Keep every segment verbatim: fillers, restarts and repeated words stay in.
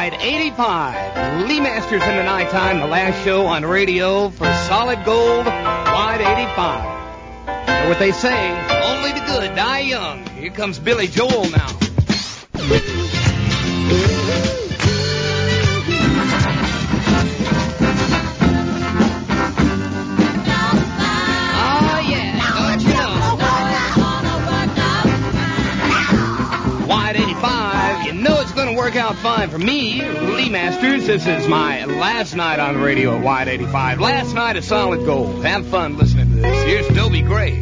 Wide eighty-five. Lee Masters in the nighttime, the last show on radio for Solid Gold, Wide eighty-five. Know what they say, only the good die young. Here comes Billy Joel now. Oh, yeah, don't you know? Wide eighty-five, you know it's going to work out fine for me, Lee Masters. This is my last night on the radio at Wide eighty-five. Last night at Solid Gold. Have fun listening to this. Here's Dobie Gray.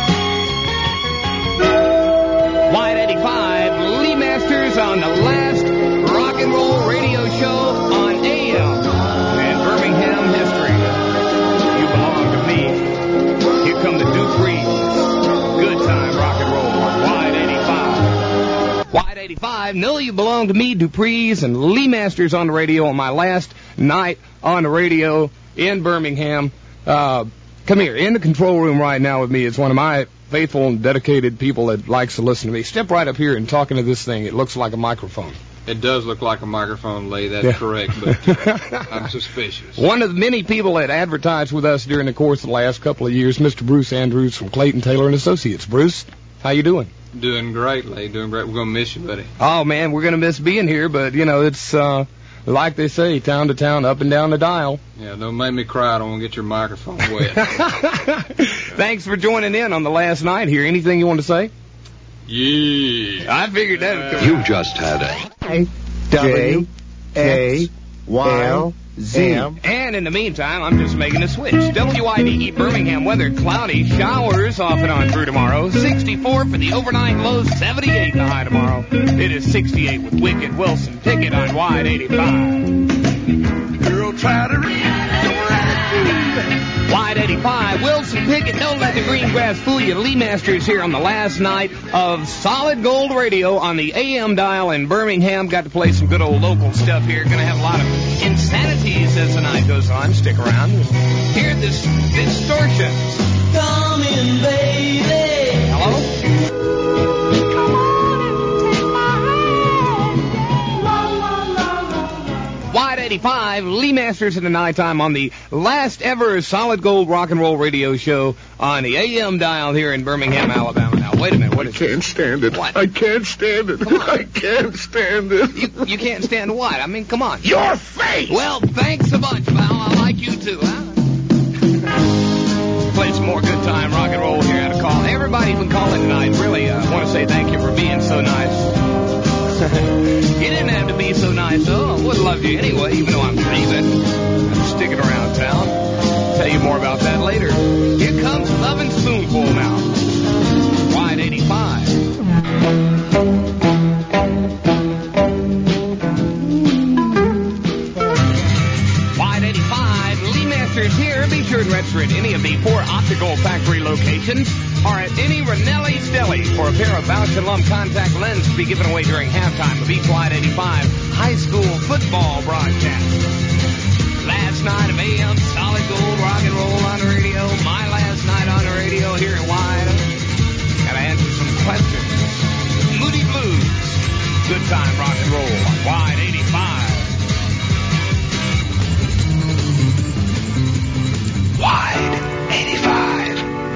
Wide eighty-five, Lee Masters on the last rock and roll radio show on A M in Birmingham history. You belong to me. Here come the Duprees. Good time rock and roll on Wide eighty-five. Wide eighty-five, know you belong to me, Duprees, and Lee Masters on the radio on my last night on the radio in Birmingham. Uh, come here, in the control room right now with me is one of my faithful and dedicated people that likes to listen to me. Step right up here and talking to this thing. It looks like a microphone. It does look like a microphone, Lee. That's yeah. correct, but I'm suspicious. One of the many people that advertised with us during the course of the last couple of years, Mister Bruce Andrews from Clayton Taylor and Associates. Bruce, how you doing? Doing great, Lee. Doing great. We're going to miss you, buddy. Oh, man, we're going to miss being here, but, you know, it's, uh, like they say, town to town, up and down the dial. Yeah, don't make me cry. I don't want to get your microphone wet. Thanks for joining in on the last night here. Anything you want to say? Yeah. I figured that would come. You just had a W A Y Z. And in the meantime, I'm just making a switch. W I D E Birmingham weather, cloudy, showers off and on through tomorrow. sixty-four for the overnight low, seventy-eight the high tomorrow. It is sixty-eight with Wicked Wilson Pickett on Wide eighty-five. Girl, try to read your attitude. Wide eighty-five, Wilson Pickett, don't let the green grass fool you. Lee Masters here on the last night of Solid Gold Radio on the A M dial in Birmingham. Got to play some good old local stuff here. Going to have a lot of insanities as the night goes on. Stick around. Hear this distortions. Come in, baby. Hello? Wide eighty-five, Lee Masters in the nighttime on the last ever Solid Gold rock and roll radio show on the A M dial here in Birmingham, Alabama. Now, wait a minute. What is I can't this? stand it. What? I can't stand it. I can't stand it. You, you can't stand what? I mean, come on. Your face! Well, thanks a bunch, pal. I like you too, huh? Play some more good time rock and roll here at a call. Everybody's been calling tonight. Really, I uh, want to say thank you for being so nice. You didn't have to be so nice, though. I would love you anyway, even though I'm leaving. I'm sticking around town. Tell you more about that later. Here comes Lovin' Spoonful now. Wide eighty-five. Wide eighty-five, Lee Masters here. Be sure to register at any of the four optical factory locations or at any Ranelli's Deli for a pair of Bausch and Lumb contact lenses to be given away during halftime of each Wide eighty-five high school football broadcast. Last night of A M Solid Gold rock and roll on the radio. My last night on the radio here at Wide. Gotta answer some questions. Moody Blues. Good time rock and roll on Wide eighty-five. Wide eighty-five.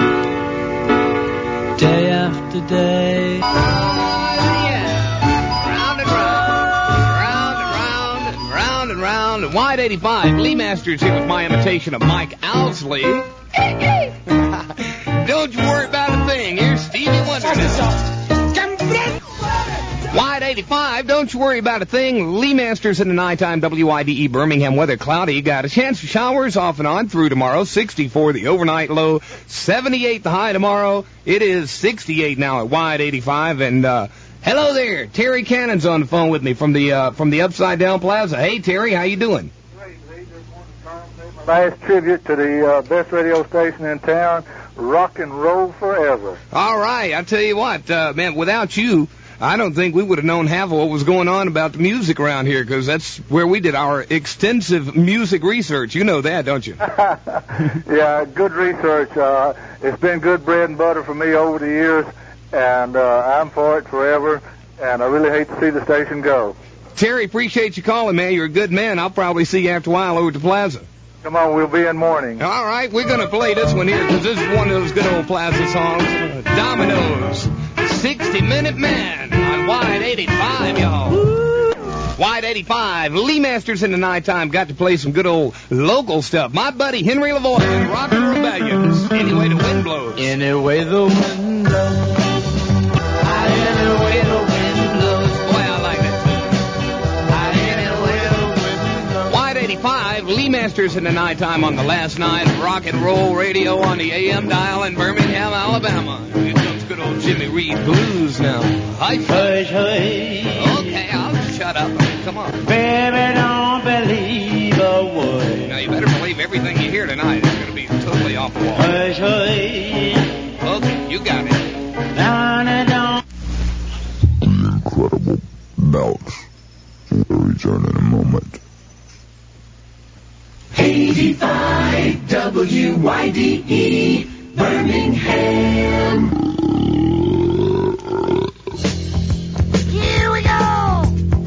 Day after day. Oh, yeah. Round and round. Round and round and round and round. And Wide eighty-five. Lee Masters here with my imitation of Mike Owsley. Don't you worry about a thing. Here's Stevie Wonder now. Wide eighty-five, don't you worry about a thing. Lee Masters in the nighttime, W I D E Birmingham weather, cloudy. Got a chance for showers off and on through tomorrow. sixty-four the overnight low, seventy-eight the high tomorrow. It is sixty-eight now at Wide eighty-five. And uh, hello there, Terry Cannon's on the phone with me from the uh, from the Upside Down Plaza. Hey, Terry, how you doing? Great, Lee. Just wanted to come and pay my last tribute to the uh, best radio station in town, Rock and Roll Forever. All right, I tell you what, uh, man, without you, I don't think we would have known half of what was going on about the music around here, because that's where we did our extensive music research. You know that, don't you? Yeah, good research. Uh, it's been good bread and butter for me over the years, and uh, I'm for it forever, and I really hate to see the station go. Terry, appreciate you calling, man. You're a good man. I'll probably see you after a while over at the plaza. Come on, we'll be in morning. All right, we're going to play this one here because this is one of those good old plaza songs. Dominoes, sixty minute Man on Wide eighty-five, y'all. Wide eighty-five, Lee Masters in the nighttime got to play some good old local stuff. My buddy Henry Lavoie and Robert Rebellions. Any way the wind blows. Any way the wind blows. Any way the wind blows. Boy, I like that too. Any way the wind blows. Wide eighty-five, Lee Masters in the nighttime on the last night of rock and roll radio on the A M dial in Birmingham, Alabama. Here comes good old Jimmy Reed blues now. Hush, Hush, hush. Okay, I'll shut up. Come on. Baby, don't believe a word. Now, you better believe everything you hear tonight is going to be totally off the wall. Hush, hush. Okay, you got it. Down and down. The incredible Belts. We'll return in a moment. eighty-five W Y D E Birmingham. Here we go.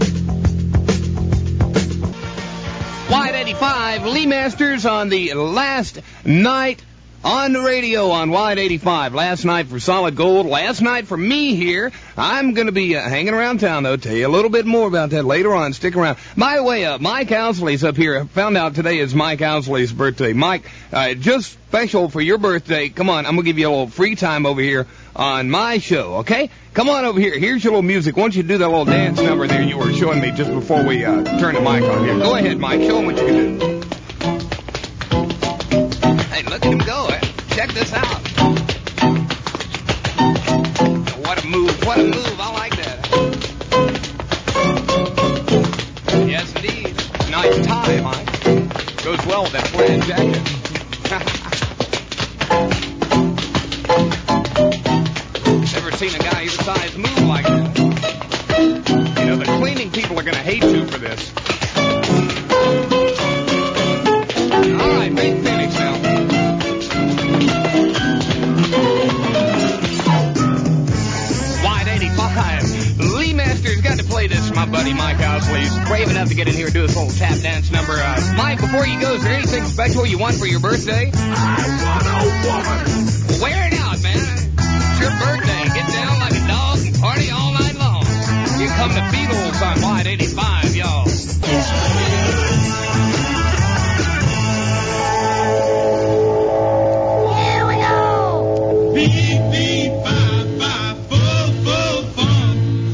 Wide eighty-five, Lee Masters on the last night on the radio on Wide eighty-five. Last night for Solid Gold. Last night for me here. I'm going to be uh, hanging around town, though. Tell you a little bit more about that later on. Stick around. By the way, uh, Mike Owsley's up here. I found out today is Mike Owsley's birthday. Mike, uh, just special for your birthday. Come on, I'm going to give you a little free time over here on my show, okay? Come on over here. Here's your little music. Why don't you do that little dance number there you were showing me just before we uh, turn the mic on here. Go ahead, Mike. Show him what you can do. Hey, look at him go. Check this out. What a move. What a move. I like that. Yes, indeed. Nice tie, Mike. Goes well with that plaid jacket. Never seen a guy your size move like that. You know, the cleaning people are going to hate you for this. All right, make Phoenix now. Wide eighty-five. Lee Masters got to play this, my buddy Mike Owsley. He's brave enough to get in here and do this little tap dance number. Uh, Mike, before you go, is there anything special you want for your birthday? I want a woman. Well, wear it out, man. It's your birthday. Get down like a dog and party all night long. Here come the Beatles on Wide eighty-five, y'all. Here we go. Beep, beep, bye, bye, full, full fun.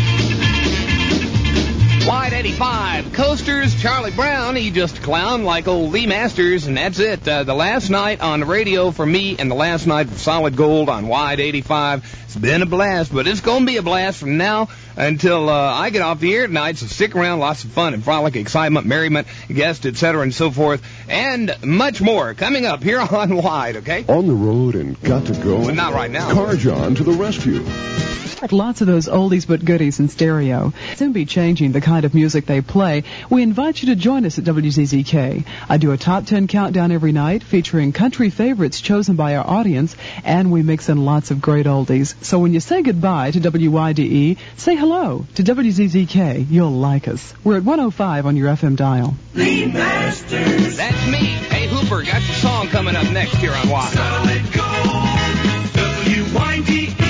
Wide eighty-five. Coasters, Charlie Brown, he just a clown like old Lee Masters, and that's it. Uh, the last night on the radio for me and the last night for Solid Gold on Wide eighty-five. It's been a blast, but it's going to be a blast from now until uh, I get off the air tonight, so stick around. Lots of fun and frolic, excitement, merriment, guests, et cetera, and so forth, and much more coming up here on Wide, okay? On the road and got to go? But not right now. Car John to the rescue. Lots of those oldies but goodies in stereo. Soon be changing the kind of music they play. We invite you to join us at W Z Z K. I do a top ten countdown every night featuring country favorites chosen by our audience, and we mix in lots of great oldies. So when you say goodbye to W Y D E, say hello to W Z Z K. You'll like us. We're at one oh five on your F M dial. Lee Masters. That's me. Hey, Hooper, got your song coming up next here on Wide. Solid Gold. W Y D E.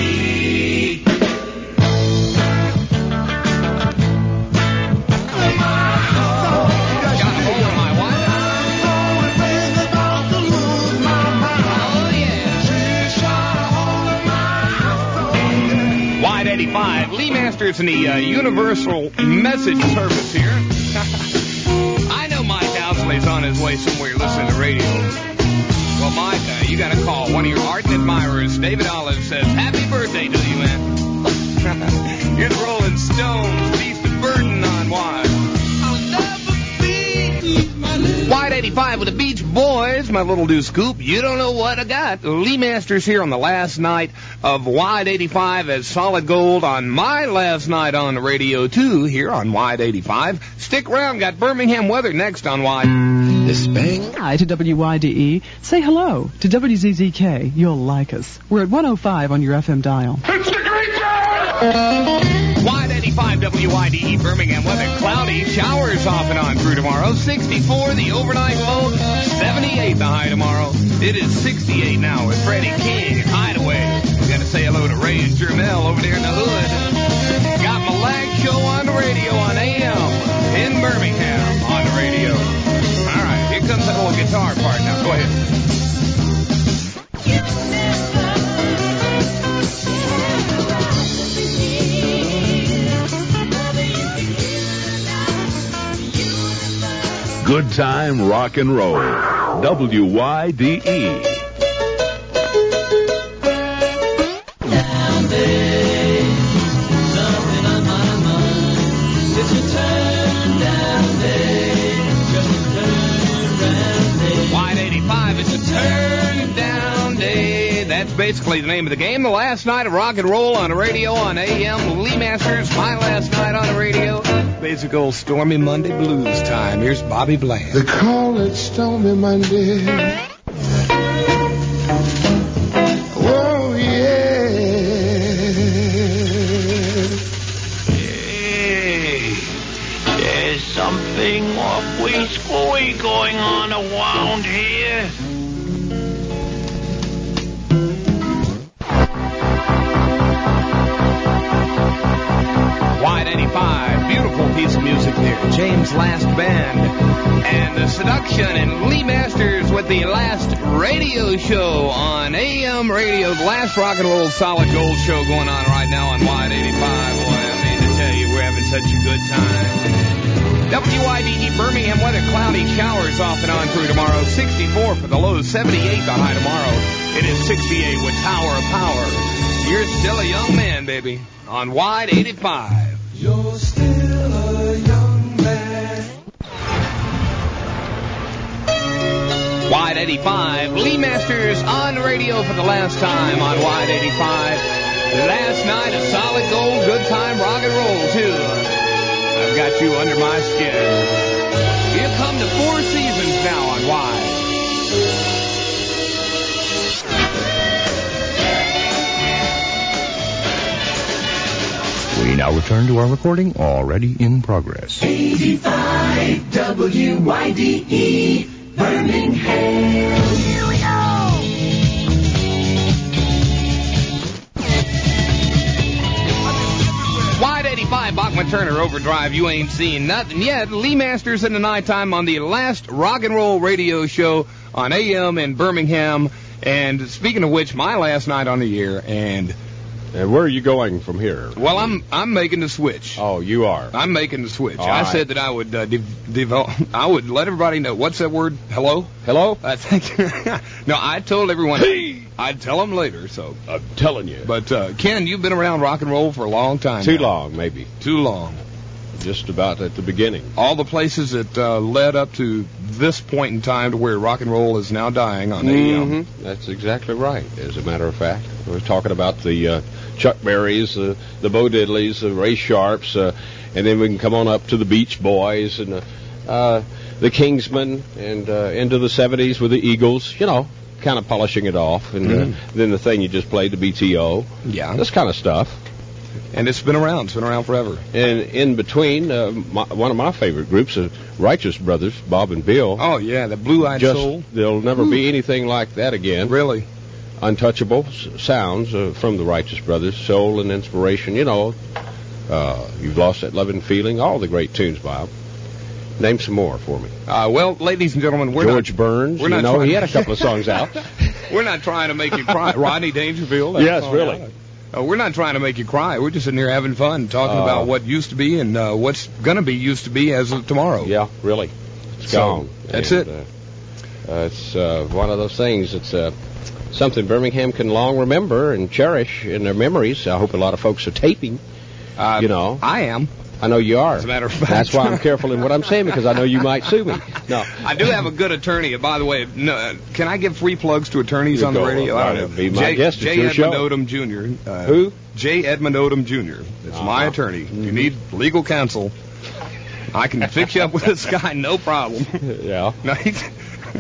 Wide eighty-five, Lee Masters in the uh, Universal Message Service here. I know Mike Owsley's on his way somewhere listening to radio. Well, Mike, uh, you got to call. One of your ardent admirers, David Olive, says, happy birthday to you, man. You're the Rolling Stones, Beast of Burden on Wide. Wide eighty-five with the Beach Boys, my little do scoop. You don't know what I got. Lee Masters here on the last night of Wide eighty-five as Solid Gold on my last night on the radio, too, here on Wide eighty-five. Stick around. Got Birmingham weather next on Wide. This bang. Hi to W Y D E. Say hello to W Z Z K. You'll like us. We're at one oh five on your F M dial. It's the creature! Wide eighty-five. eighty-five W I D E Birmingham weather. Cloudy, showers off and on through tomorrow. sixty-four the overnight low. seventy-eight the high tomorrow. It is sixty-eight now with Freddie King and Hideaway. We got to say hello to Ray and Jermel over there in the hood. Got my lag show on the radio on A M in Birmingham on the radio. All right, here comes that little guitar part now. Go ahead. Good time rock and roll. W Y D E. Wide eighty-five, it's a turn down day. That's basically the name of the game. The last night of rock and roll on the radio on A M. Lee Masters, my last night on the radio. Basic old Stormy Monday blues time. Here's Bobby Bland. They call it Stormy Monday. Whoa, yeah. Hey, there's something awfully screwy going on around here. Wide eighty-five, beautiful piece of music there. James Last Band and the Seduction and Lee Masters with the last radio show on A M radio. The last rock and roll solid gold show going on right now on Wide eighty-five. Boy, I mean to tell you, we're having such a good time. W I D E Birmingham weather, cloudy, showers off and on through tomorrow. sixty-four for the low, seventy-eight the high tomorrow. It is sixty-eight with Tower of Power. You're still a young man, baby, on Wide eighty-five. You're still a young man. Wide eighty-five, Lee Masters on the radio for the last time on Wide eighty-five. Last night, a solid gold, good time rock and roll, too. I've got you under my skin. Here come the Four Seasons now on Wide. We now return to our recording, already in progress. eighty-five W Y D E Birmingham. Here we go. Wide eighty-five, Bachman Turner Overdrive. You ain't seen nothing yet. Lee Masters in the nighttime on the last rock and roll radio show on A M in Birmingham. And speaking of which, my last night on the air, and And where are you going from here? Well, I'm I'm making the switch. Oh, you are. I'm making the switch. All I right. said that I would uh, de- develop. I would let everybody know. What's that word? Hello. Hello. I think. No, I told everyone. Hey. I'd tell them later. So I'm telling you. But uh, Ken, you've been around rock and roll for a long time. Too now. long, maybe. Too long. Just about at the beginning. All the places that uh, led up to this point in time to where rock and roll is now dying on Mm-hmm. A M. That's exactly right, as a matter of fact. We're talking about the uh, Chuck Berrys, uh, the Bo Diddleys, the Ray Sharps, uh, and then we can come on up to the Beach Boys and uh, uh, the Kingsmen, and uh, into the seventies with the Eagles, you know, kind of polishing it off. And Mhm. uh, then the thing you just played, the B T O. Yeah. This kind of stuff. And it's been around. It's been around forever. And in between, uh, my, one of my favorite groups, the Righteous Brothers, Bob and Bill. Oh, yeah, the Blue-Eyed Just, Soul. There'll never be anything like that again. Really? Untouchable s- sounds uh, from the Righteous Brothers, soul and inspiration. You know, uh, You've Lost That Loving Feeling, all the great tunes, Bob. Name some more for me. Uh, well, ladies and gentlemen, we're George not, Burns, we're you not know, trying he had a couple of songs out. We're not trying to make you cry. Rodney Dangerfield. that's Yes, all really. right. Uh, we're not trying to make you cry. We're just sitting here having fun, talking Uh, about what used to be and uh, what's going to be used to be as of tomorrow. Yeah, really. It's So, gone. that's And, it. Uh, uh, it's uh, one of those things. It's uh, something Birmingham can long remember and cherish in their memories. I hope a lot of folks are taping. Uh, you know, I am. I know you are. As a matter of fact. That's why I'm careful in what I'm saying, because I know you might sue me. No. I do have a good attorney. And by the way, no, uh, can I give free plugs to attorneys You on the go, radio? uh, I don't know. be my J, guest. It's J. your Edmund show. Odom Junior Uh, Who? J. Edmund Odom Junior It's my Uh-huh. attorney. If you Mhm. need legal counsel, I can fix you up with this guy, no problem. Yeah. No, he's,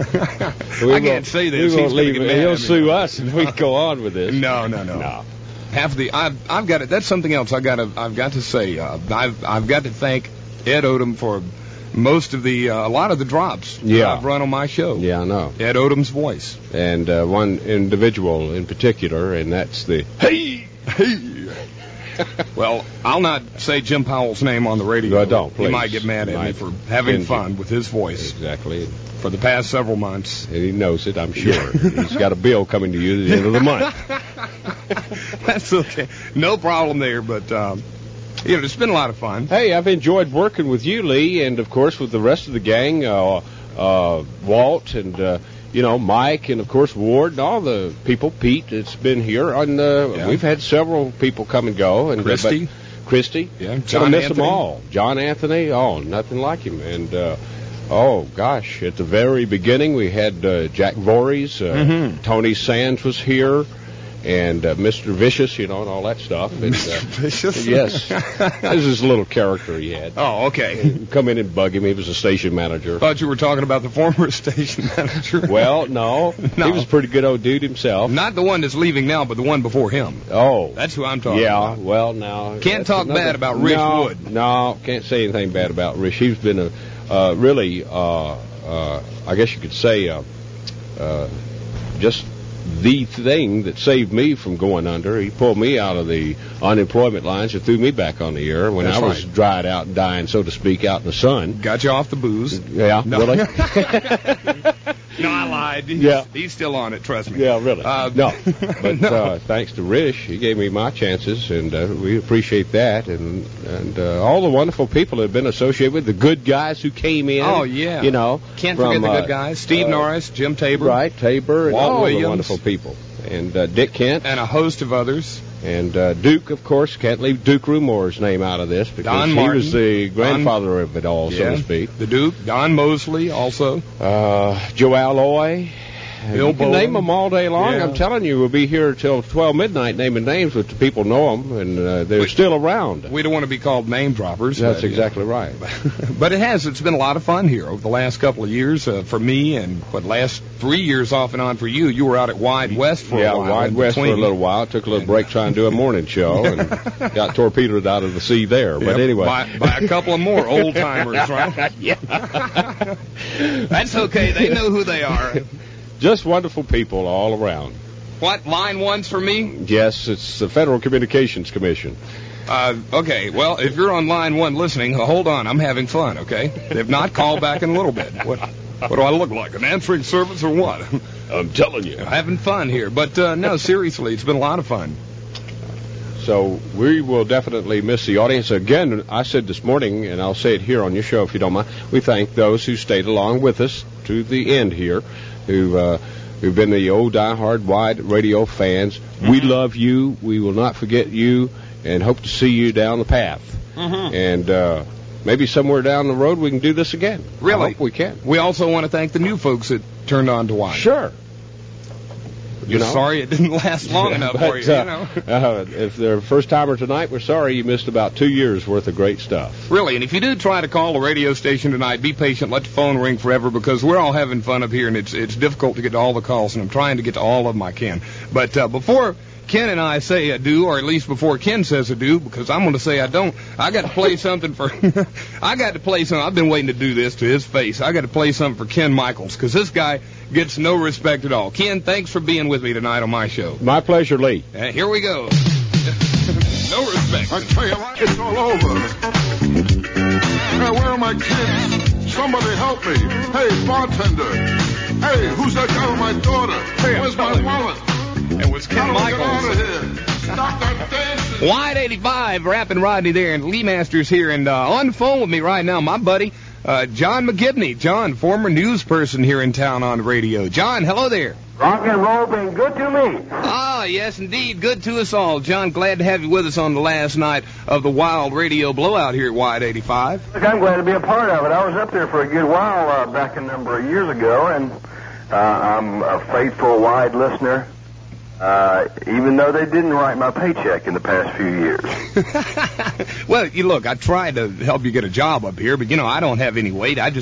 We I can't won't- say this. We He's won't gonna leave get it. mad He'll at me. sue us, and we go on with this. No, no, no. No. half the I've I've got it. That's something else I got to I've got to say. Uh, I've I've got to thank Ed Odom for most of the uh, a lot of the drops Yeah. that I've run on my show. Yeah, I know. Ed Odom's voice. And uh, one individual in particular, and that's the hey hey. Well, I'll not say Jim Powell's name on the radio. No, don't, please. He might get mad at me Might for having offend fun you. with his voice Exactly. for the past several months. And he knows it, I'm sure. He's got a bill coming to you at the end of the month. That's okay. No problem there, but, um, you know, it's been a lot of fun. Hey, I've enjoyed working with you, Lee, and, of course, with the rest of the gang, uh, uh, Walt and, uh, you know, Mike and, of course, Ward and all the people, Pete, that's been here. And, uh, Yeah. We've had several people come and go. And, Christy. Uh, but Christy. Yeah, John John miss Anthony. them all. John Anthony, oh, nothing like him. And, uh, oh, gosh, at the very beginning, we had uh, Jack Voorhees, uh, Mhm. Tony Sands was here, and uh, Mister Vicious, you know, and all that stuff. And, uh, Mister Vicious? Yes. This is a little character he had. Oh, okay. Come in and bug him. He was a station manager. Thought you were talking about the former station manager. Well, no. No. He was a pretty good old dude himself. Not the one that's leaving now, but the one before him. Oh. That's who I'm talking yeah, about. well, now. Can't that's talk another- bad about Rich no, Wood. No, can't say anything bad about Rich. He's been a uh, really, uh, uh, I guess you could say, uh, uh, just the thing that saved me from going under. He pulled me out of the unemployment lines and threw me back on the air when That's I was right. dried out and dying, so to speak, out in the sun. Got you off the booze. Yeah, No. really? No, I lied. He's, Yeah. he's still on it, trust me. Yeah, really. Uh, no, but no. Uh, thanks to Rish, he gave me my chances, and uh, we appreciate that. And and uh, all the wonderful people that have been associated with the good guys who came in. Oh, yeah. you know, Can't from, forget the uh, good guys. Steve uh, Norris, Jim Tabor. right? Tabor, and Walt all Williams. the wonderful people, and uh, Dick Kent, And a host of others. and uh, Duke, of course. Can't leave Duke Rumore's name out of this because Don he Martin. was the grandfather of it all, so Yeah. to speak. The Duke. Don Mosley, also. Uh, Joe Alloy. Bill you can Bowen. name them all day long. Yeah. I'm telling you, we'll be here till twelve midnight naming names, but the people know them, and uh, they're We- still around. We don't want to be called name droppers. That's but, exactly right. But it has. It's been a lot of fun here over the last couple of years uh, for me, and what last three years off and on for you. You were out at Wide West for yeah, a while. Wide in West for a between. little while. Took a little break trying to do a morning show, and got torpedoed out of the sea there. But Yep, anyway. by, by a couple of more old timers, right? Yeah. That's okay. They know who they are. Just wonderful people all around. What, line one's for me? Yes, it's the Federal Communications Commission. Uh, okay, well, if you're on line one listening, hold on, I'm having fun, okay? If not, call back in a little bit. What, what do I look like, an answering service or what? I'm telling you. Having fun here. But, uh, no, seriously, it's been a lot of fun. So we will definitely miss the audience. Again, I said this morning, and I'll say it here on your show if you don't mind, we thank those who stayed along with us to the end here, who, uh, who've been the old diehard wide radio fans. Mm-hmm. We love you. We will not forget you, and hope to see you down the path. Mm-hmm. And uh, maybe somewhere down the road we can do this again. Really? I hope we can. We also want to thank the new folks that turned on to watch. Sure. You Just know? sorry it didn't last long enough But, for you, uh, you know. uh, if they're a first timer tonight, we're sorry you missed about two years worth of great stuff. Really, and if you do try to call the radio station tonight, be patient. Let the phone ring forever because we're all having fun up here, and it's it's difficult to get to all the calls, and I'm trying to get to all of them I can. But uh, before Ken and I say adieu, or at least before Ken says adieu, because I'm going to say I don't, I got to play something for, I got to play something, I've been waiting to do this to his face. I got to play something for Ken Michaels, because this guy gets no respect at all. Ken, thanks for being with me tonight on my show. My pleasure, Lee. Uh, here we go. No respect. I tell you what, it's all over. Hey, where are my kids? Somebody help me. Hey, bartender. Hey, who's that guy with my daughter? Hey, Where's my wallet? It was Ken How do I get out Michaels. of here? Stop that dancing. Wide eighty-five, Rapping Rodney there, and Lee Masters here, and uh, on the phone with me right now, my buddy, uh, John McGibney. John, former news person here in town on the radio. John, hello there. Rock and roll been good to me. Ah, yes, indeed. Good to us all. John, glad to have you with us on the last night of the Wild Radio Blowout here at Wide eighty-five. Look, I'm glad to be a part of it. I was up there for a good while uh, back a number of years ago, and uh, I'm a faithful Wide listener, uh, even though they didn't write my paycheck in the past few years. Well, you look, I tried to help you get a job up here, but, you know, I don't have any weight. I just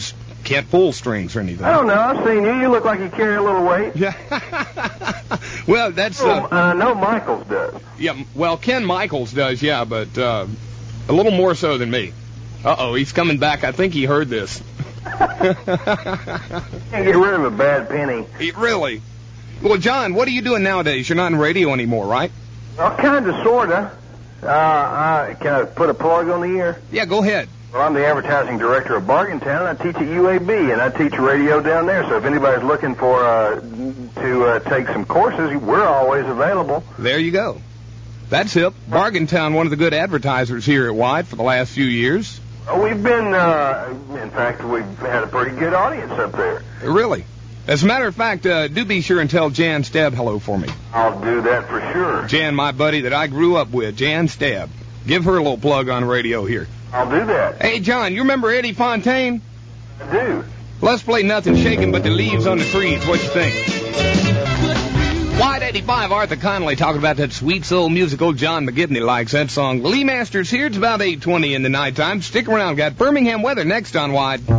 can't pull strings or anything. I don't know. I've seen you. You look like you carry a little weight. Yeah. Well, that's... Uh, oh, I know Michaels does. Yeah, well, Ken Michaels does, yeah, but uh, a little more so than me. Uh-oh, he's coming back. I think he heard this. Can't get rid of a bad penny. He, really? Well, John, what are you doing nowadays? You're not in radio anymore, right? Well, kind of, sort of. Uh, uh, can I put a plug on the air? Yeah, go ahead. Well, I'm the advertising director of Bargaintown. I teach at U A B, and I teach radio down there. So if anybody's looking for uh, to uh, take some courses, we're always available. There you go. That's hip. Bargaintown, one of the good advertisers here at Wide for the last few years. Oh, we've been, uh, in fact, we've had a pretty good audience up there. Really? As a matter of fact, uh, do be sure and tell Jan Stebb hello for me. I'll do that for sure. Jan, my buddy that I grew up with, Jan Stebb. Give her a little plug on radio here. I'll do that. Hey, John, you remember Eddie Fontaine? I do. Let's play Nothing Shaking But the Leaves on the Trees. What you think? Wide eighty-five, Arthur Connolly talking about that sweet soul musical. John McGivney likes that song. Lee Masters here. It's about eight twenty in the nighttime. Stick around. Got Birmingham weather next on Wide. We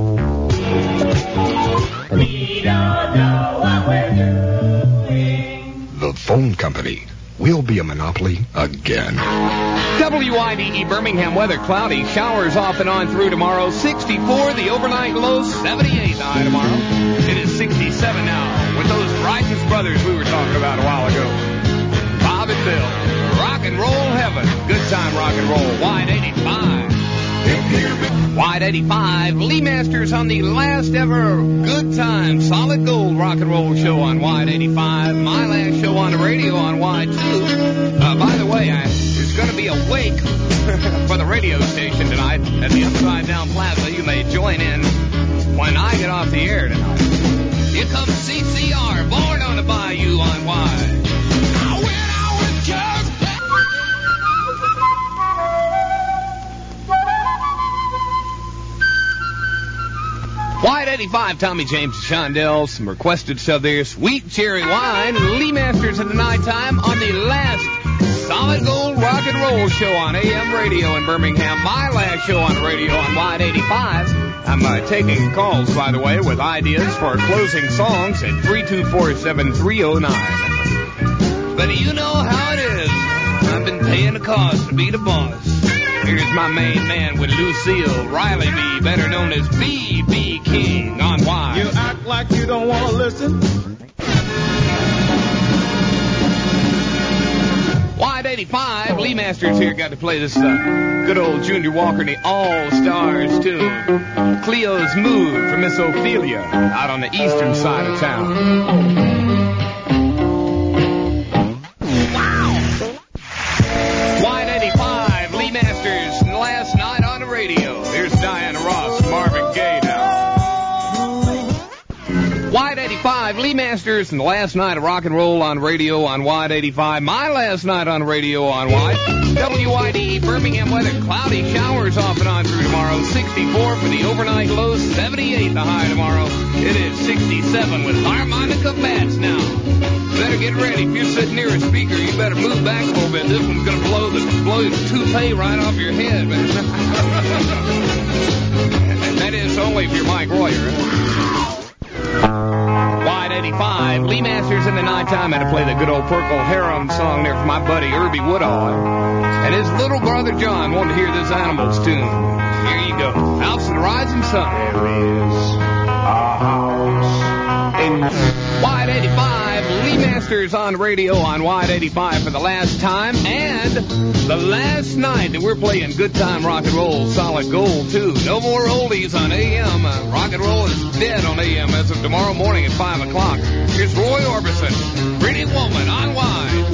don't know what we're doing. The phone company will be a monopoly again. W I D E Birmingham weather, cloudy, showers off and on through tomorrow. sixty-four, the overnight low, seventy-eight the high tomorrow. It is sixty-seven now with those righteous brothers we were talking about a while ago. Bob and Bill, rock and roll heaven. Good time rock and roll, Wide eighty-five. Wide eighty-five, Lee Masters on the last ever Good Time Solid Gold rock and roll show on Wide eighty-five. My last show on the radio on Wide two. Uh, by the way, I, there's going to be a wake for the radio station tonight at the Upside Down Plaza. You may join in when I get off the air tonight. Here comes C C R, Born on the Bayou on Wide. I went out with just... Wide eighty-five, Tommy James and Shondell, some requested stuff there. Sweet Cherry Wine, Lee Masters in the nighttime on the last Solid Gold Rock and Roll show on A M radio in Birmingham. My last show on the radio on Wide eighty-five. I'm uh, taking calls, by the way, with ideas for closing songs at three two four, seven three oh nine. But you know how it is. I've been paying the cost to be the boss. Here's my main man with Lucille Riley B, better known as B B King on Wide. You act like you don't want to listen. Wide eighty-five, Lee Masters here. Got to play this uh, good old Junior Walker and the All-Stars tune. Cleo's Mood for Miss Ophelia out on the eastern side of town. Lee Masters and the last night of rock and roll on radio on Wide eighty-five. My last night on radio on Wide. W I D E Birmingham weather, cloudy, showers off and on through tomorrow. sixty-four for the overnight low, seventy-eight the high tomorrow. It is sixty-seven with harmonica bats now. Better get ready. If you're sitting near a speaker, you better move back a little bit. This one's going to blow the blow the toupee right off your head, man. And that is only if you're Mike Royer. Wide eighty-five, Lee Masters in the nighttime. Had to play the good old Purple Harem song there for my buddy Irby Woodall. And his little brother John wanted to hear this Animals tune. Here you go. House of the Rising Sun. There is a house in... Wide eighty-five, Lee Masters on radio on Wide eighty-five for the last time. And the last night that we're playing good time rock and roll, solid gold too. No more oldies on A M. Uh, rock and roll is dead on A M as of tomorrow morning at five o'clock. Here's Roy Orbison, Pretty Woman on Wide.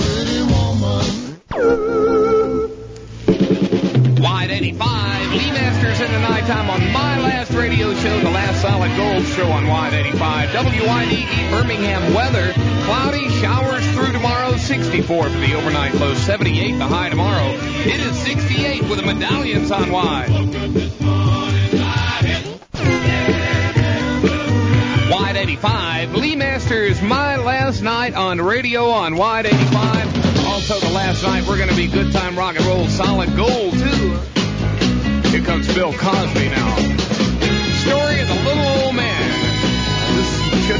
Wide eighty-five, Lee Masters in the nighttime on my last radio show, the last solid gold show on Wide eighty-five. W I D E Birmingham weather, cloudy, showers through tomorrow, sixty-four for the overnight low, seventy-eight the high tomorrow. It is sixty-eight with the medallions on Wide. Wide eighty-five, Lee Masters, my last night on radio on Wide eighty-five. Also the last night we're going to be good time rock and roll, solid gold too. Here comes Bill Cosby now. Story of the little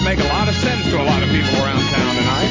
make a lot of sense to a lot of people around town tonight.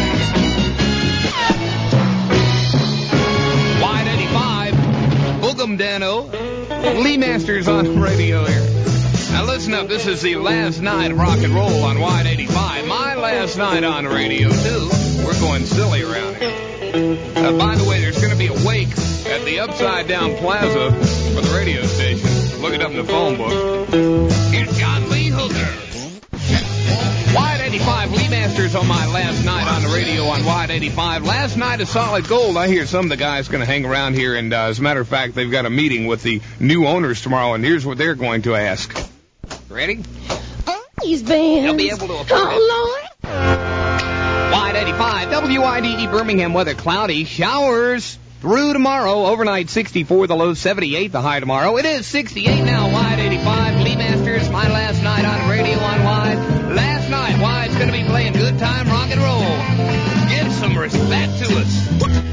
Wide eighty-five, Boogum Dano, Lee Masters on radio here. Now listen up, this is the last night of rock and roll on Wide eighty-five. My last night on radio, too. We're going silly around here. Uh, by the way, there's going to be a wake at the Upside Down Plaza for the radio station. Look it up in the phone book. Here's John Lee Hooker. Wide eighty-five, Lee Masters on my last night on the radio on Wide eighty-five. Last night of Solid Gold. I hear some of the guys going to hang around here, and uh, as a matter of fact, they've got a meeting with the new owners tomorrow, and here's what they're going to ask. Ready? These bands. They'll be able to afford Oh, it. Lord. Wide eighty-five, W I D E Birmingham weather cloudy, showers through tomorrow. Overnight sixty-four, the low seventy-eight, the high tomorrow. It is sixty-eight now, Wide eighty-five, Lee Masters, my last night on radio on Wide. Last night, Wide's going to be playing good time rock and roll. Give some respect to us.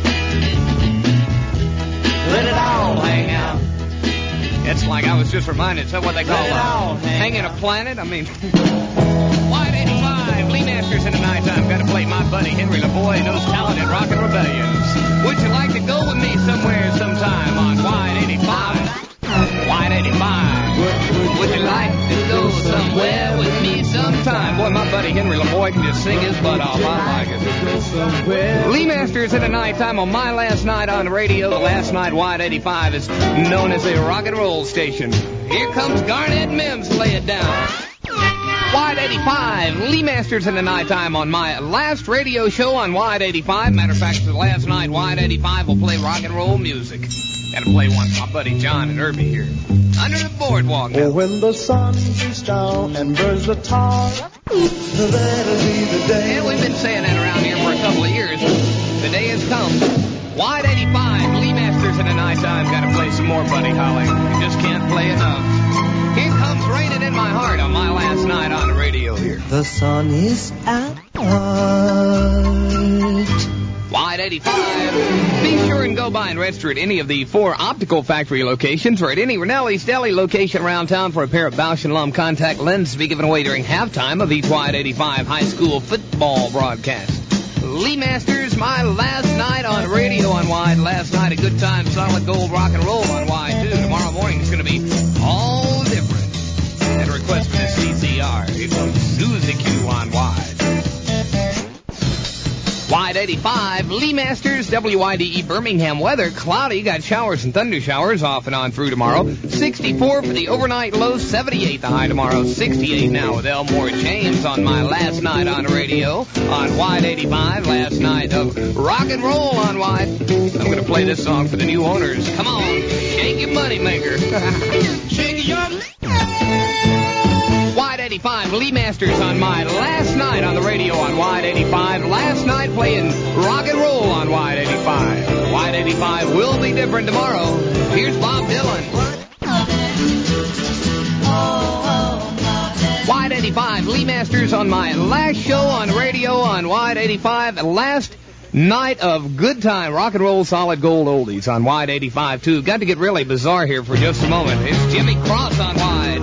Let it all hang out. It's like I was just reminded, is that what they call uh, hanging a planet? I mean, Wide eighty-five, Lee Masters in the nighttime. Got to play my buddy Henry LaBoy, those talented rockin' rebellions. Would you like to go with me somewhere sometime on Wide eighty-five? Wide eighty-five. Would you like to go somewhere with me sometime? Boy, my buddy Henry LaBoy can just sing his butt off. I like it. Lee Masters in the nighttime on my last night on the radio. The last night Wide eighty-five is known as a rock and roll station. Here comes Garnett Mims. Lay it down. Wide eighty-five, Lee Masters in the nighttime on my last radio show on Wide eighty-five. Matter of fact, the last night Wide eighty-five will play rock and roll music. Gotta play one for my buddy John and Irby here. Under the boardwalk now. Oh, when the sun beats down and burns the tar, that'll be the day. And we've been saying that around here for a couple of years. The day has come. Wide eighty-five, Lee Masters in the nighttime. Gotta play some more, Buddy Holly. You just can't play enough. Here comes Raining in My Heart on my last night on the radio here. The sun is out. Wide eighty-five. Be sure and go by and register at any of the four optical factory locations or at any Rinelli's Deli location around town for a pair of Bausch and Lomb contact lenses to be given away during halftime of each Wide eighty-five high school football broadcast. Lee Masters, my last night on radio on Wide. Last night a good time, solid gold rock and roll on Wide, too. Tomorrow morning is going to be all different. At a request from the C C R, here comes Susie Q on Wide. Wide eighty-five, Lee Masters, W I D E Birmingham weather, cloudy, got showers and thunder showers off and on through tomorrow. sixty-four for the overnight low, seventy-eight the high tomorrow. sixty-eight now with Elmore James on my last night on the radio on Wide eighty-five. Last night of rock and roll on Wide. I'm going to play this song for the new owners. Come on, shake your money maker. Shake your Wide eighty-five, Lee Masters on my last night on the radio on Wide eighty-five. Last night playing rock and roll on Wide eighty-five. Wide eighty-five will be different tomorrow. Here's Bob Dylan. Wide eighty-five, Lee Masters on my last show on radio on Wide eighty-five. Last night of good time, rock and roll, solid gold oldies on Wide eighty-five, too. Got to get really bizarre here for just a moment. It's Jimmy Cross on Wide.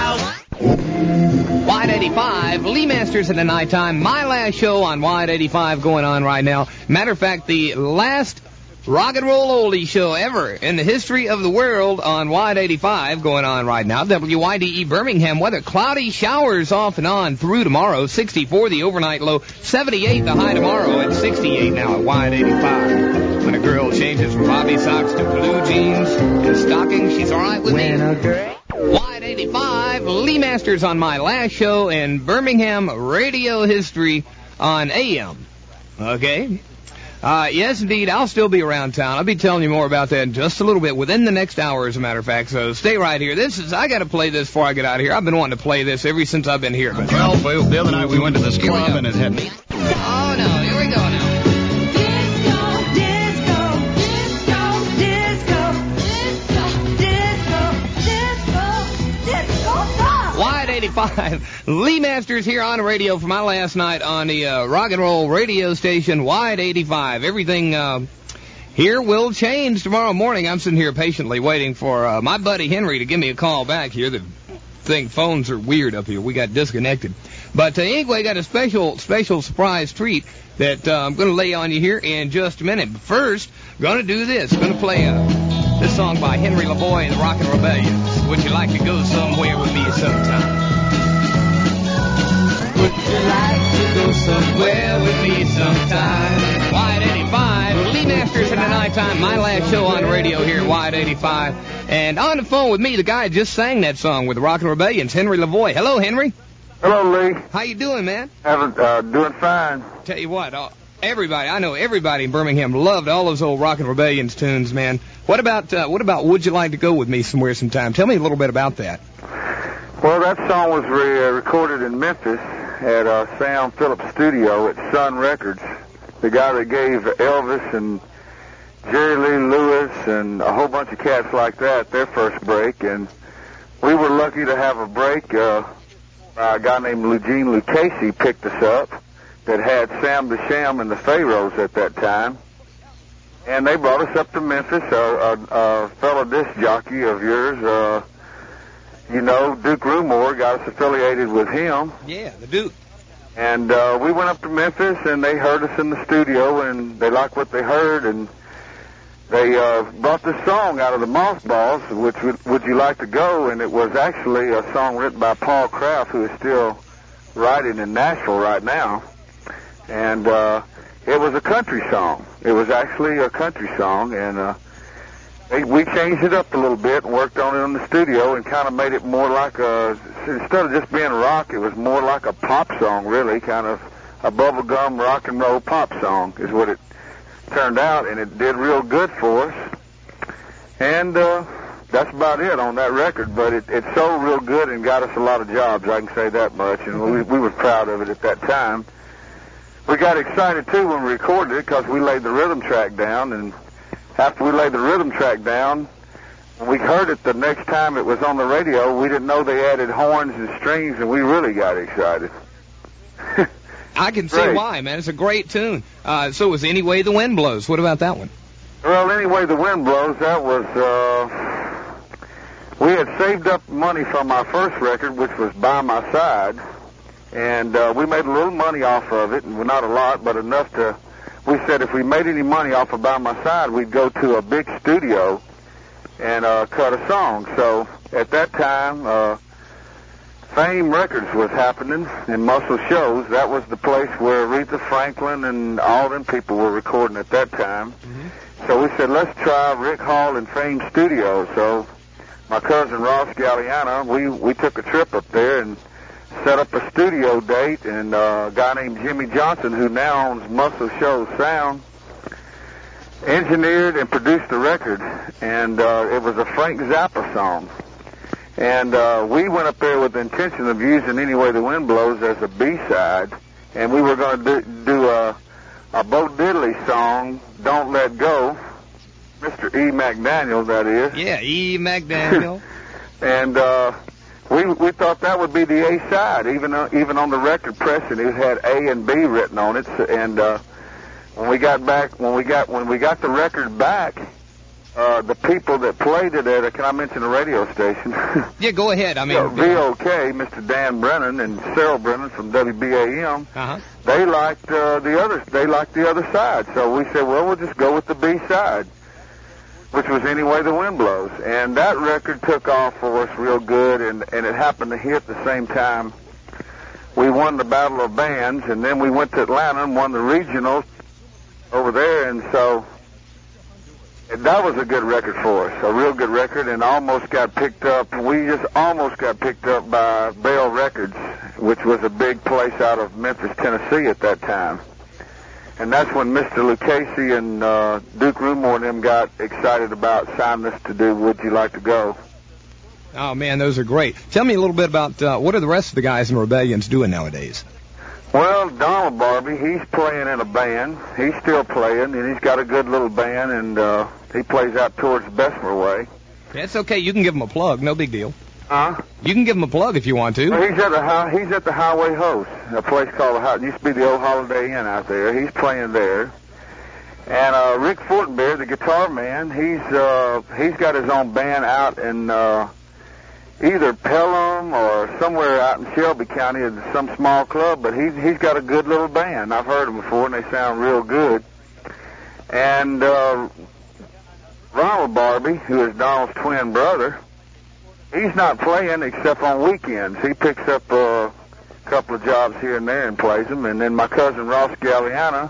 Wide eighty-five, Lee Masters in the nighttime. My last show on Wide eighty-five going on right now. Matter of fact, the last rock and roll oldie show ever in the history of the world on Wide eighty-five going on right now. W I D E Birmingham weather, cloudy, showers off and on through tomorrow. sixty-four the overnight low, seventy-eight the high tomorrow. It's sixty-eight now at Wide eighty-five. When a girl changes from bobby socks to blue jeans and stockings, she's all right with me. Wide eighty-five, Lee Masters on my last show in Birmingham radio history on A M. Okay? Uh, yes, indeed, I'll still be around town. I'll be telling you more about that in just a little bit within the next hour, as a matter of fact. So stay right here. This is, I got to play this before I get out of here. I've been wanting to play this ever since I've been here. But well, Bill, the other night we went to this club and it had me. Oh, no, here we go now. Wide eighty-five, Lee Masters here on the radio for my last night on the uh, rock and roll radio station, Wide eighty-five. Everything uh, here will change tomorrow morning. I'm sitting here patiently waiting for uh, my buddy Henry to give me a call back here. The thing, phones are weird up here. We got disconnected. But uh, anyway, got a special special surprise treat that uh, I'm going to lay on you here in just a minute. But first, going to do this. Going to play uh, this song by Henry LaVoy and the Rockin' Rebellions. Would you like to go somewhere with me sometime? Would you like to go somewhere with me sometime? Wide eighty-five, Lee Masters in the nighttime. My last show on the radio here at Wide eighty-five. And on the phone with me, the guy that just sang that song with the Rockin' Rebellions, Henry LaVoy. Hello, Henry. Hello, Lee. How you doing, man? Having, uh, doing fine. Tell you what, uh, everybody, I know everybody in Birmingham loved all those old Rockin' Rebellions tunes, man. What about, uh, what about Would You Like to Go With Me Somewhere Sometime? Tell me a little bit about that. Well, that song was re- uh, recorded in Memphis at uh, Sam Phillips Studio at Sun Records. The guy that gave Elvis and Jerry Lee Lewis and a whole bunch of cats like that their first break, and we were lucky to have a break. Uh, a guy named Eugene Lucchese picked us up that had Sam the Sham and the Pharaohs at that time, and they brought us up to Memphis. A, a, a fellow disc jockey of yours, uh, you know, Duke Rumore, got us affiliated with him. Yeah, the Duke. And uh, we went up to Memphis, and they heard us in the studio, and they liked what they heard, and they uh, brought this song out of the Mothballs, which would, would You Like to Go? And it was actually a song written by Paul Kraft, who is still writing in Nashville right now. And uh, it was a country song. It was actually a country song, and uh, they, we changed it up a little bit and worked on it in the studio and kind of made it more like a, instead of just being rock, it was more like a pop song, really, kind of a bubblegum rock and roll pop song is what it turned out, and it did real good for us. And uh, that's about it on that record, but it, it sold real good and got us a lot of jobs, I can say that much, and we, we were proud of it at that time. We got excited, too, when we recorded it because we laid the rhythm track down, and after we laid the rhythm track down, when we heard it the next time it was on the radio, we didn't know they added horns and strings, and we really got excited. I can see why, man. It's a great tune. Uh, so it was Any Way the Wind Blows. What about that one? Well, Any Way the Wind Blows, that was, uh, we had saved up money from our first record, which was By My Side, and uh, we made a little money off of it, and not a lot, but enough to, we said if we made any money off of By My Side, we'd go to a big studio and uh, cut a song. So at that time, uh, Fame Records was happening in Muscle Shows. That was the place where Aretha Franklin and all them people were recording at that time. Mm-hmm. So we said, let's try Rick Hall and Fame Studios. So my cousin Ross Galliano, we, we took a trip up there and set up a studio date, and uh, a guy named Jimmy Johnson, who now owns Muscle Shows Sound, engineered and produced the record, and uh, it was a Frank Zappa song. And uh, we went up there with the intention of using Any Way the Wind Blows as a B-side, and we were going to do, do a, a Bo Diddley song, Don't Let Go, Mister E. McDaniel, that is. Yeah, E. McDaniel. And uh, we we thought that would be the A-side, even uh, even on the record pressing, it had A and B written on it. And uh, when we got back, when we got when we got the record back, Uh, the people that played it at, can I mention a radio station? Yeah, go ahead. I mean, yeah, V O K, Mister Dan Brennan and Sarah Brennan from W B A M. Uh-huh. They liked uh, the other. They liked the other side. So we said, well, we'll just go with the B side, which was Any Way the Wind Blows. And that record took off for us real good, and and it happened to hit the same time we won the Battle of Bands, and then we went to Atlanta and won the regionals over there, and so. That was a good record for us, a real good record, and almost got picked up. We just almost got picked up by Bell Records, which was a big place out of Memphis, Tennessee at that time. And that's when Mister Lucchese and uh, Duke Rumore and them got excited about signing us to do Would You Like to Go? Oh, man, those are great. Tell me a little bit about uh, what are the rest of the guys in Rebellions doing nowadays? Well, Donald Barbie, he's playing in a band. He's still playing, and he's got a good little band, and uh, he plays out towards Bessemer way. That's okay. You can give him a plug. No big deal. Huh? You can give him a plug if you want to. Well, he's at the hi- he's at the Highway Host, a place called the Hi- it used to be the old Holiday Inn out there. He's playing there. And uh, Rick Fortenberry, the guitar man, he's uh, he's got his own band out in uh, either Pelham or somewhere out in Shelby County at some small club, but he's he's got a good little band. I've heard them before, and they sound real good. And uh, Ronald Barbie, who is Donald's twin brother, he's not playing except on weekends. He picks up a couple of jobs here and there and plays them. And then my cousin Ross Galliana,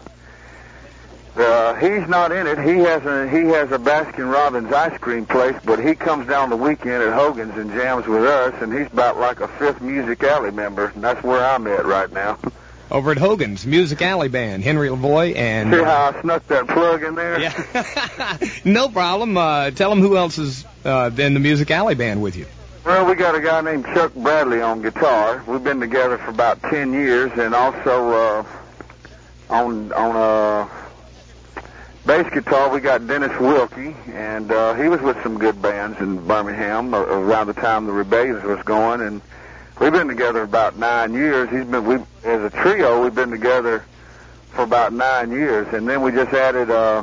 uh, he's not in it. He has a he has a Baskin Robbins ice cream place, but he comes down the weekend at Hogan's and jams with us, and he's about like a fifth Music Alley member, and that's where I'm at right now. Over at Hogan's Music Alley Band, Henry Lavoie and... See how I snuck that plug in there? Yeah. No problem. Uh, tell them who else is uh, in the Music Alley Band with you. Well, we got a guy named Chuck Bradley on guitar. We've been together for about ten years, and also uh, on on uh, bass guitar we got Dennis Wilkie, and uh, he was with some good bands in Birmingham uh, around the time the Rebellions was going, and we've been together about nine years. He's been we as a trio. We've been together for about nine years, and then we just added uh,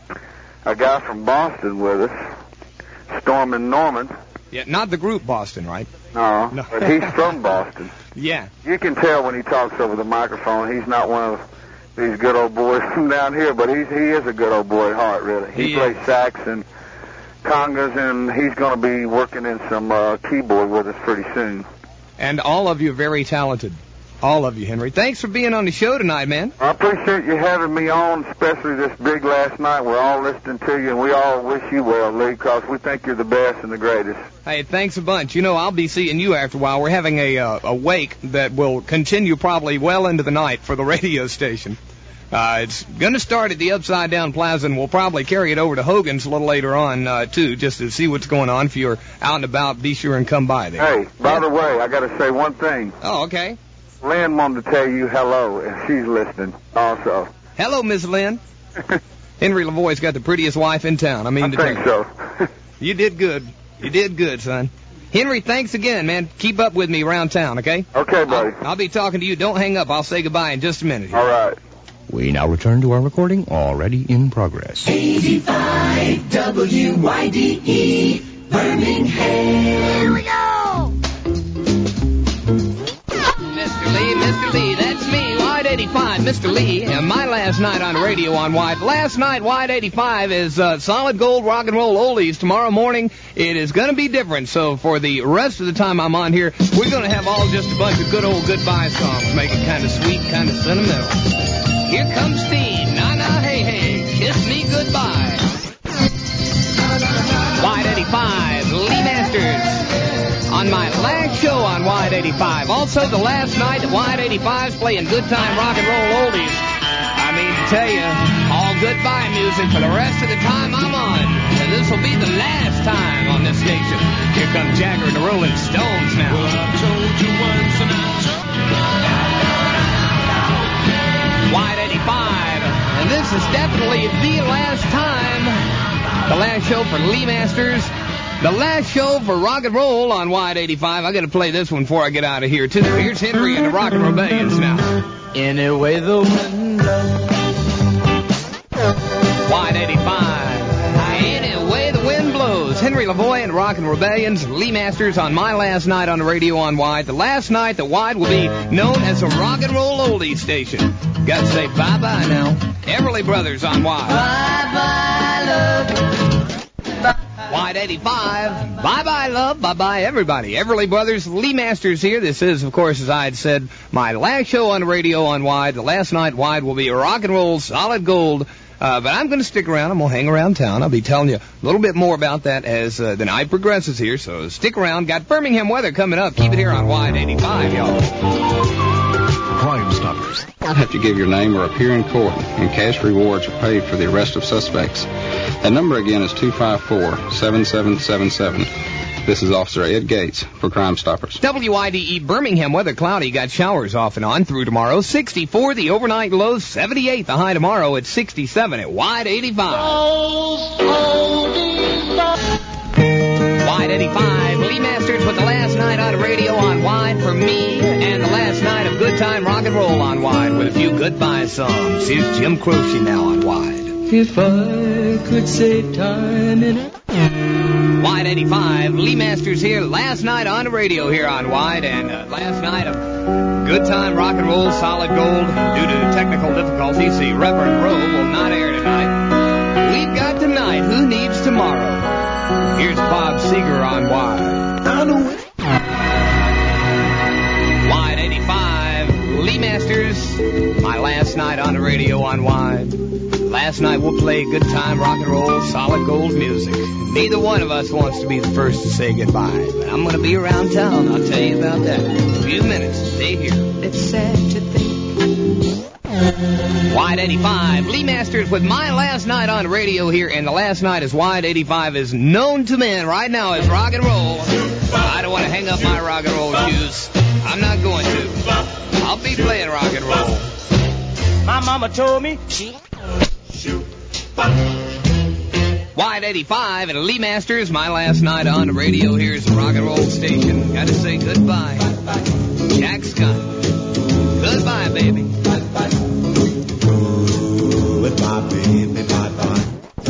a guy from Boston with us, Stormin' Norman. Yeah, not the group Boston, right? No, No. but he's from Boston. Yeah. You can tell when he talks over the microphone. He's not one of these good old boys from down here, but he's he is a good old boy at heart, really. He, He plays is. sax and congas, and he's going to be working in some uh, keyboard with us pretty soon. And all of you are very talented. All of you, Henry. Thanks for being on the show tonight, man. I appreciate you having me on, especially this big last night. We're all listening to you, and we all wish you well, Lee, because we think you're the best and the greatest. Hey, thanks a bunch. You know, I'll be seeing you after a while. We're having a uh, a wake that will continue probably well into the night for the radio station. Uh, it's going to start at the Upside Down Plaza, and we'll probably carry it over to Hogan's a little later on, uh, too, just to see what's going on. If you're out and about, be sure and come by there. Hey, by the way, I got to say one thing. Oh, okay. Lynn wanted to tell you hello, and she's listening also. Hello, Miss Lynn. Henry Lavoie's got the prettiest wife in town. I mean I to think tell you. so. You did good. You did good, son. Henry, thanks again, man. Keep up with me around town, okay? Okay, buddy. I'll, I'll be talking to you. Don't hang up. I'll say goodbye in just a minute here. All right. We now return to our recording, already in progress. eighty-five W Y D E Birmingham. Here we go! Mister Lee, Mister Lee, that's me, Wide eighty-five, Mister Lee, and my last night on radio on Wide. Last night, Wide eighty-five is uh, solid gold rock and roll oldies. Tomorrow morning, it is going to be different, so for the rest of the time I'm on here, we're going to have all just a bunch of good old goodbye songs, make it kind of sweet, kind of sentimental. Here comes Steve, na-na, hey-hey, kiss me goodbye. Wide eighty-five, Lee Masters, on my last show on Wide eighty-five. Also, the last night at Wide eighty-five's playing good time rock and roll oldies. I mean to tell you, all goodbye music for the rest of the time I'm on. And this will be the last time on this station. Here comes Jagger and the Rolling Stones now. Well, I told you once and I told Wide eighty-five, and this is definitely the last time, the last show for Lee Masters, the last show for rock and roll on Wide eighty-five. I got to play this one before I get out of here too. Here's Henry and the Rock and Rebellions now. Anyway, the wind blows. Wide eighty-five, any way the wind blows. Henry Lavoie and Rock and Rebellions, Lee Masters on my last night on the radio on Wide. The last night that Wide will be known as a rock and roll oldie station. Got to say bye-bye now. Everly Brothers on Wide. Bye-bye, love. Wide eighty-five. Bye-bye, love. Bye-bye, everybody. Everly Brothers, Lee Masters here. This is, of course, as I had said, my last show on the radio on Wide. The last night Wide will be rock and roll, solid gold. Uh, but I'm going to stick around. I'm going to hang around town. I'll be telling you a little bit more about that as uh, the night progresses here. So stick around. Got Birmingham weather coming up. Keep it here on Wide eighty-five, y'all. Crime Stoppers. I'll have to give your name or appear in court, and cash rewards are paid for the arrest of suspects. That number again is two five four, seven seven seven seven. This is Officer Ed Gates for Crime Stoppers. W I D E Birmingham weather cloudy. Got showers off and on through tomorrow. sixty-four the overnight low. seventy-eight the high tomorrow at sixty-seven at Wide eighty-five. Wide eighty-five. Lee Masters with the last night on radio on Wide for me, and the last night of good time rock and roll on Wide with a few goodbye songs. Here's Jim Croce now on Wide. If I could save time in it. Wide eighty-five, Lee Masters here. Last night on the radio here on Wide, and uh, last night of Good Time Rock and Roll Solid Gold. Due to technical difficulties, the Reverend Rowe will not air tonight. We've got tonight. Who needs tomorrow? Here's Bob Seger on Wide. I know it. Wide eighty-five, Lee Masters. My last night on the radio on Wide. Last night we'll play good time rock and roll, solid gold music. Neither one of us wants to be the first to say goodbye, but I'm going to be around town. I'll tell you about that in a few minutes. Stay here. It's sad to think. Wide eighty-five, Lee Masters with my last night on radio here, and the last night is Wide eighty-five is known to men right now as rock and roll. I don't want to hang up my rock and roll shoes. I'm not going to. I'll be playing rock and roll. My mama told me she... Wide eighty-five and Lee Masters, my last night on the radio. Here's the rock and roll station. Gotta say goodbye. Jack Scott. Goodbye, baby. Goodbye, baby. Bye-bye.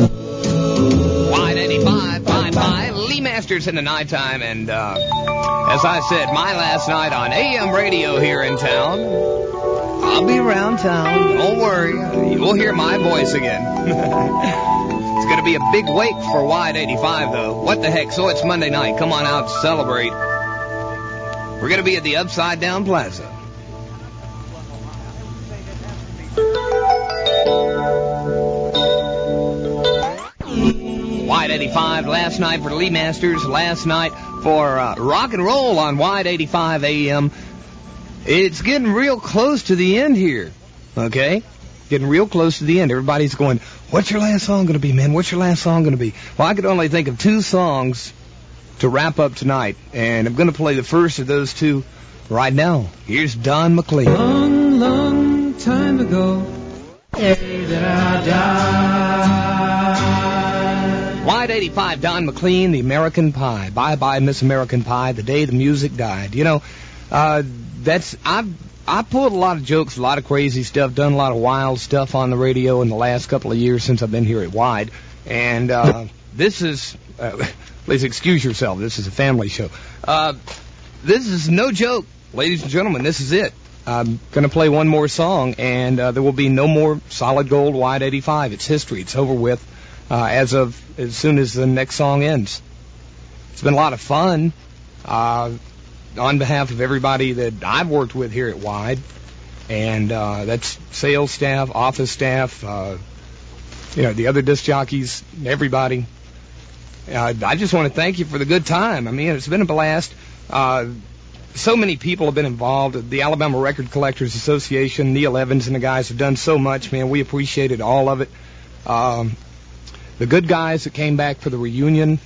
Wide eighty-five, bye-bye. Lee Masters in the nighttime, and uh, as I said, my last night on A M radio here in town. I'll be around town. Don't worry. You'll hear my voice again. It's going to be a big wake for Wide eighty-five, though. What the heck? So it's Monday night. Come on out to celebrate. We're going to be at the Upside Down Plaza. Wide eighty-five last night for Lee Masters. Last night for uh, rock and roll on Wide eighty-five A M. It's getting real close to the end here, okay? Getting real close to the end. Everybody's going, what's your last song going to be, man? What's your last song going to be? Well, I could only think of two songs to wrap up tonight, and I'm going to play the first of those two right now. Here's Don McLean. Long, long time ago, day that I died. Wide eighty-five, Don McLean, The American Pie. Bye-bye, Miss American Pie, the day the music died. You know, uh... That's I've I pulled a lot of jokes, a lot of crazy stuff, done a lot of wild stuff on the radio in the last couple of years since I've been here at Wide, and uh, this is uh, please excuse yourself. This is a family show. Uh, this is no joke, ladies and gentlemen. This is it. I'm gonna play one more song, and uh, there will be no more Solid Gold Wide eighty-five. It's history. It's over with uh, as of as soon as the next song ends. It's been a lot of fun. Uh, On behalf of everybody that I've worked with here at Wide, and uh, that's sales staff, office staff, uh, you know, the other disc jockeys, everybody. Uh, I just want to thank you for the good time. I mean, it's been a blast. Uh, so many people have been involved. The Alabama Record Collectors Association, Neil Evans and the guys have done so much, man. We appreciated all of it. Um, the good guys that came back for the reunion.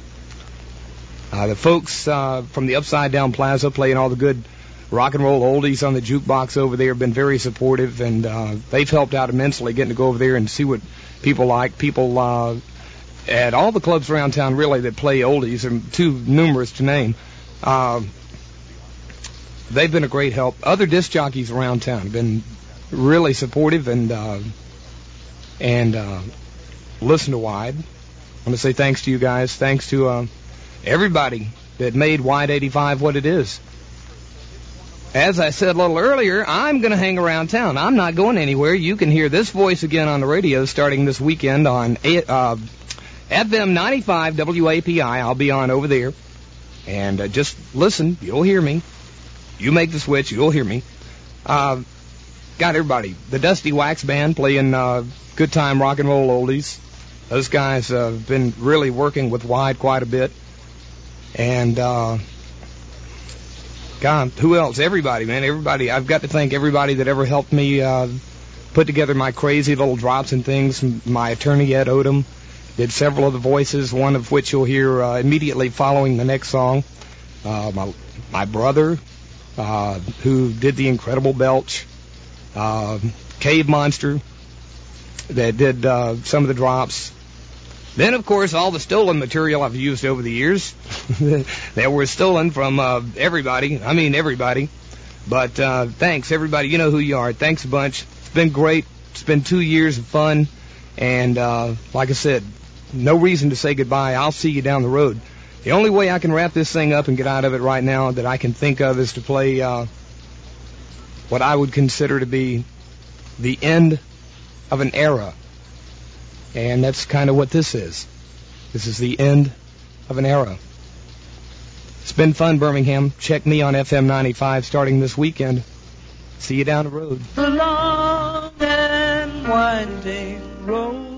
Uh, the folks uh, from the Upside Down Plaza playing all the good rock and roll oldies on the jukebox over there have been very supportive, and uh, they've helped out immensely getting to go over there and see what people like. People uh, at all the clubs around town, really, that play oldies, are too numerous to name. Uh, they've been a great help. Other disc jockeys around town have been really supportive and uh, and uh, listen to Wide. I want to say thanks to you guys. Thanks to... Uh, everybody that made Wide eighty-five what it is. As I said a little earlier, I'm going to hang around town. I'm not going anywhere. You can hear this voice again on the radio starting this weekend on uh, F M ninety-five W A P I. I'll be on over there. And uh, just listen. You'll hear me. You make the switch. You'll hear me. Uh, got everybody. The Dusty Wax Band playing uh, good time rock and roll oldies. Those guys uh, have been really working with Wide quite a bit. And, uh, God, who else? Everybody, man, everybody. I've got to thank everybody that ever helped me uh, put together my crazy little drops and things. My attorney, Ed Odom, did several of the voices, one of which you'll hear uh, immediately following the next song. Uh, my, my brother, uh, who did the Incredible Belch. Uh, Cave Monster, that did uh, some of the drops. Then, of course, all the stolen material I've used over the years that were stolen from uh, everybody. I mean, everybody. But uh, thanks, everybody. You know who you are. Thanks a bunch. It's been great. It's been two years of fun. And uh, like I said, no reason to say goodbye. I'll see you down the road. The only way I can wrap this thing up and get out of it right now that I can think of is to play uh, what I would consider to be the end of an era. And that's kind of what this is. This is the end of an era. It's been fun, Birmingham. Check me on F M ninety-five starting this weekend. See you down the road. The long and winding road.